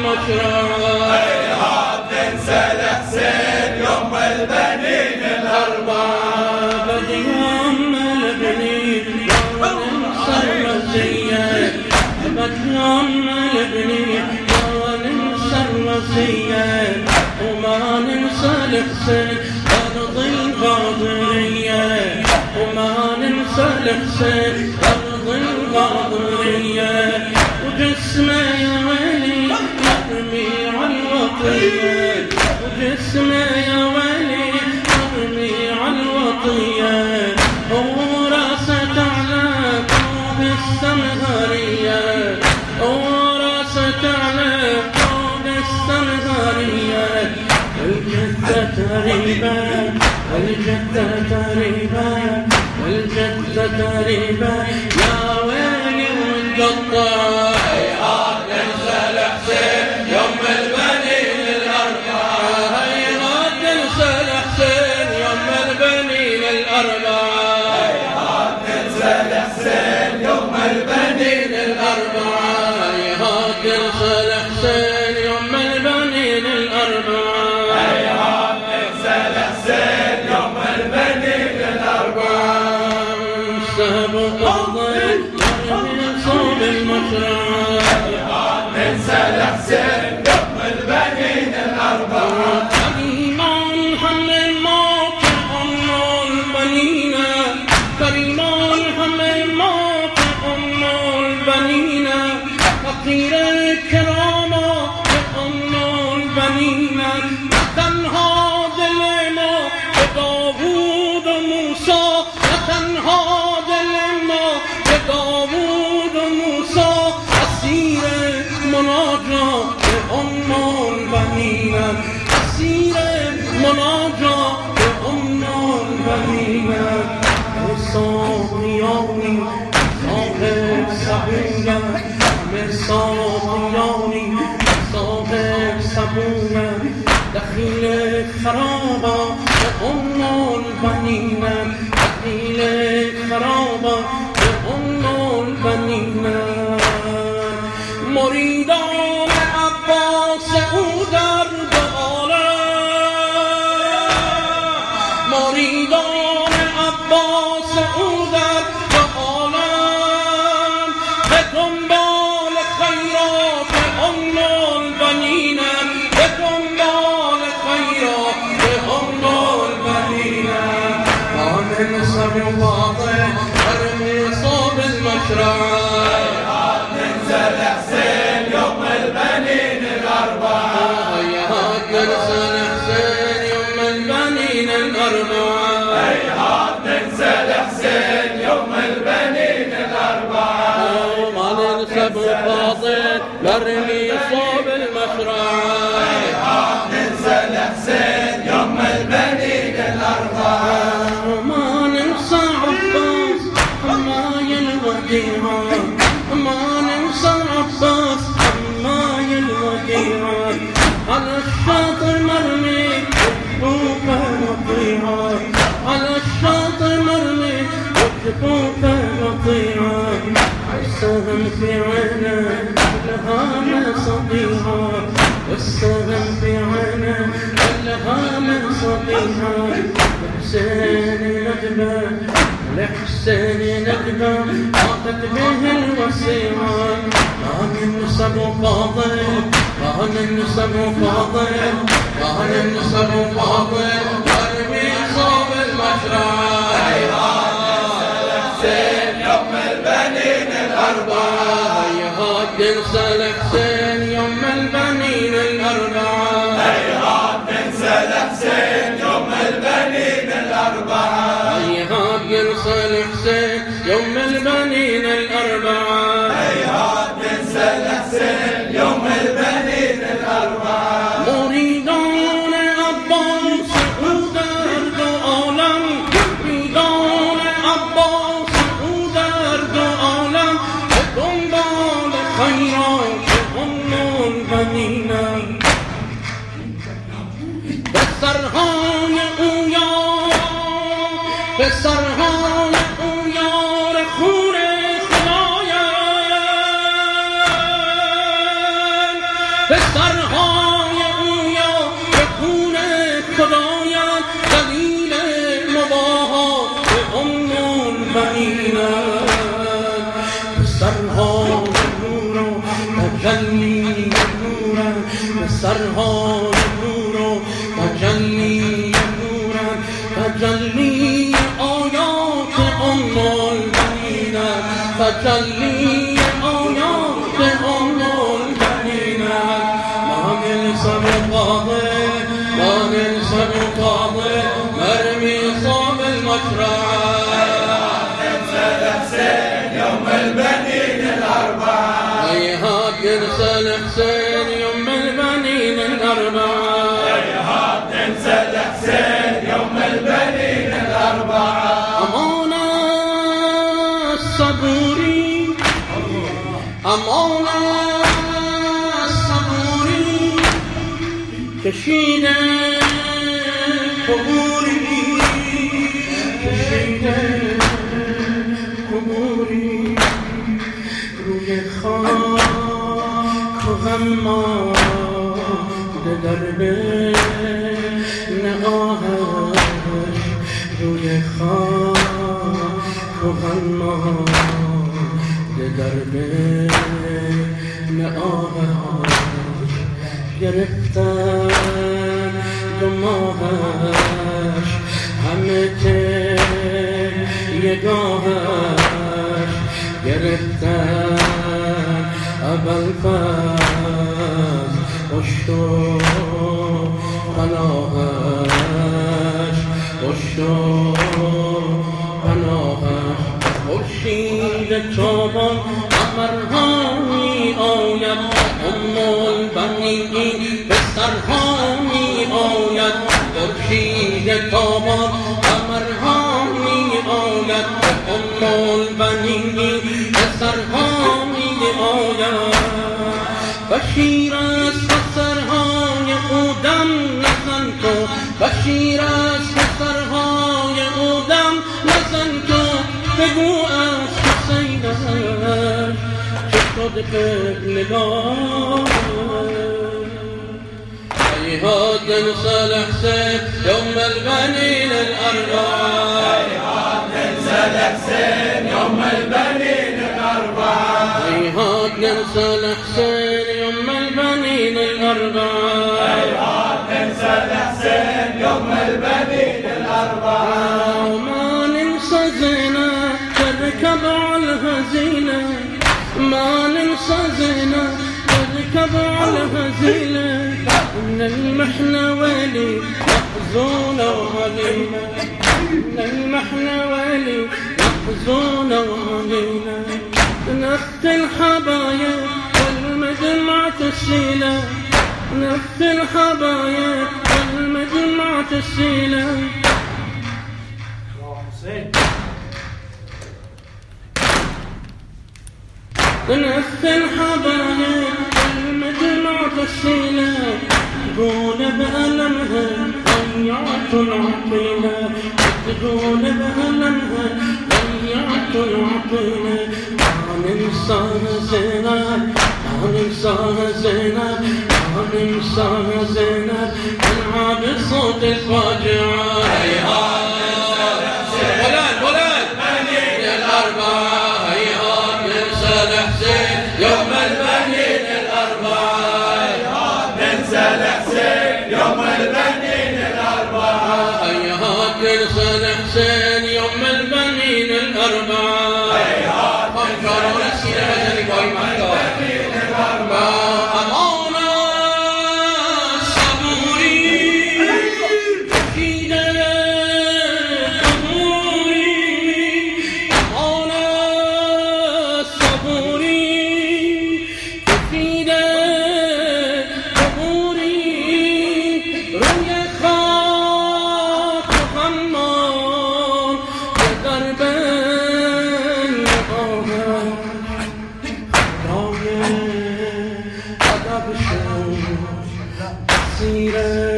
المشرع. هيهات ننسى الحسين يوم البنين الأربعة. بدي يوم البنين وننسى الوصية، بدي يوم البنين وننسى الوصية، وما ننسى الحسين أرض الغاضرية، وما ننسى الحسين أرض الغاضرية، وجسمه يا ويلي يرمي على الوطية، وجسمه يا ويلي يرمي على الوطية، وراسه على كوب السمهرية، وراسه على كوب السمهرية، والجدة تريبة والجدة تريبة والجدة تريبة يا ويلي والقطة. هيهات ننسى الحسين يوم البنين الأربعة. هيهات ننسى الحسين يوم البنين الأربعة. هيهات ننسى الحسين يوم البنين الأربعة. هيهات ننسى الحسين يوم البنين الأربعة. هيهات ننسى الحسين يوم البنين الأربعة. سهب قضيت يرمي صوب المشرع. هيهات ننسى الحسين يوم البنين الأربعة. كريمان حمل موت أم البنين، كريمان حمل موت أم البنين، فقير الكرامة أم البنين، تنهى ظلمة بداوود موسى، تنهى ظلمة بداوود موسى، أسير مناجاة أم البنين، أسير مناجاة أم البنين، صاحياني صاحب سبونا، صاحياني صاحب سبونا، دخيل خرابة أم البنين، دخيل خرابة أم البنين، مريدان عباس او درد عالم، مريدان عباس او درد عالم، به دنبال خیرات ام البنین، به دنبال خیرات ام البنین، ما ننسى الواطن ارمي صوب المشرع. ننسى الحسين يوم البنين الأربعة. هيهات ننسى الحسين يوم البنين الأربعة. هيهات ننسى الحسين يوم البنين الأربعة. ما ننسى ابو فاضل نرمي صوب المشرع. هيهات ننسى الحسين يوم البنين الأربعة. ما ننسى عباس حماية الوديعة، ما ننسى عباس حماية الوديعة، على الشاطئ مرمي وجفوفه مطيعة، على الشاطئ مرمي وجفوفه مطيعة، السهم في عينه والهام صديعة، والسهم في عينه والهام صديعة، حسين ندبه لحسين ندبه طاقت به الوسيعة، ما ننسى ابو فاضل، ما ننسى ابو فاضل، ما ننسى ابو فاضل نرمي صوب المشرع. الحسين يوم البنين الأربعة. هيهات ننسى الحسين يوم البنين الأربعة. هيهات ننسى الحسين يوم البنين الأربعة. هيهات ننسى الحسين يوم البنين الأربعة. هيهات ننسى الحسين يوم البنين الأربعة. مريدان عباس ودرد عالم، مريدان عباس ودرد عالم، بدنبال خیرات ام البنین، به سرهان او یار، به سرهان او یار خون خدایان، به ببینم سرهای نور و تجلی نورم سرهای نور و تجلی نورم تجلی آیات البنینم تجلی آیات البنینم من سبقاده من سبقاده مرمي صوب المشرعة يوم البنين الأربعة هيهات ننسى الحسين يوم البنين الأربعة هيهات ننسى الحسين يوم البنين الأربعة أمانة الصبوري أمانة الصبوري كشيدة قبوري كشيدة قبوري روی خاک و غماد درب نگاهش روی خاک و غماد درب نگاهش گرفتن دو ماهش همه یگاهش گرفتن ابوالفضل پشت و پناهش پشت و پناهش خورشید تابان قمرها می آید البنین پسرها می آید خورشید تابان قمرها می آید البنین پسرها می آید بشیر است پسرهای او دم نزن تو بشیر است پسرهای او دم نزن تو بگو از حسینش چه شد قبلگاه هيهات ننسى الحسين يوم البنين الأربعة هيهات ننسى الحسين يوم البنين الأربعة هيهات ننسى الحسين يوم البنين الأربعة هيهات ننسى الحسين يوم البنين الأربعة وما ننسى زينة تركب على الهزيلة ما ننسى زينة تركب على الهزيلة من المحنة ويلي محزونة وهليلة من المحنة ويلي محزونة وهليلة نفت الحبايب والمجمع تسيلة نفت الحبايب والمجمع تسيلة نفت الحبايب والمجمع تسيلة تقول بألمها ضيعت العقيلة تقول بألمها ضيعت العقيلة ما ننساها زينب ما ننساها زينب ما ننساها زينب نلعب صوت الفاجعة هيهات بلال بلال بنين الأربعة هيهات ننسى الحسين يوم البنين الأربعة ننسى الحسين يوم البنين الأربعة هيهات ننسى الحسين يوم البنين الأربعة هيهات فانشروا السيرة البنين الأربعة أمانة الصبوري كشيدة قبوري أمانة الصبوري كشيدة روی خاک غمان در بن نگاهم خدای ادب شد اسیر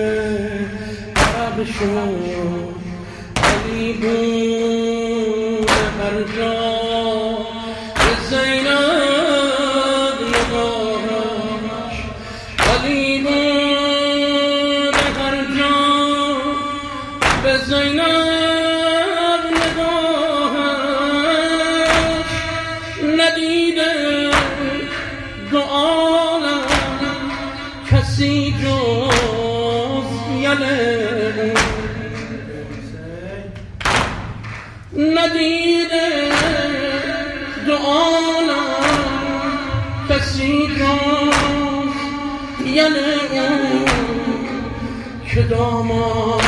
عرب شد علی بود هر جا به زینب نگاهش علی بود هر جا به زینب نگاهش ندیده دعانا کسی جز یعنی اون که دامان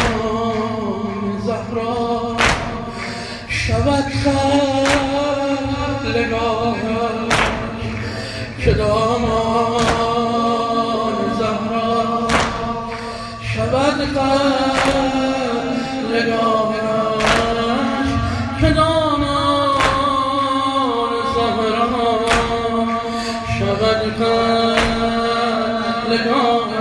زهرا شود خلقاهش، که دامان زهرا شود خلقاهش، که دامان زهرا شود خلقاهش.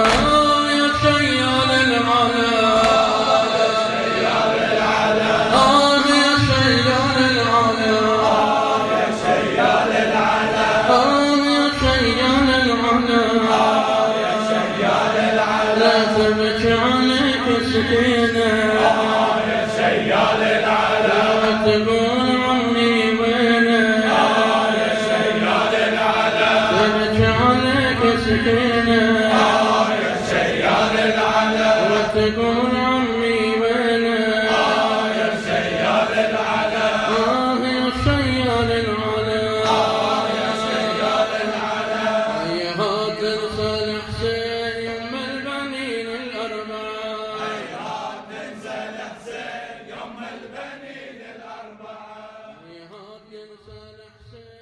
سكينة يا سيال العلا تقول عني وينه يا سيال العلا تجعلك سكينة يا سيال العلا تقول عني وينه يا سيال العلا يا سيال العلا يا سيال العلا هيهات الخال حسين يم البنين الأربعة هيهات تنزل حسين يم البنين الأربعة هيهات الخال حسين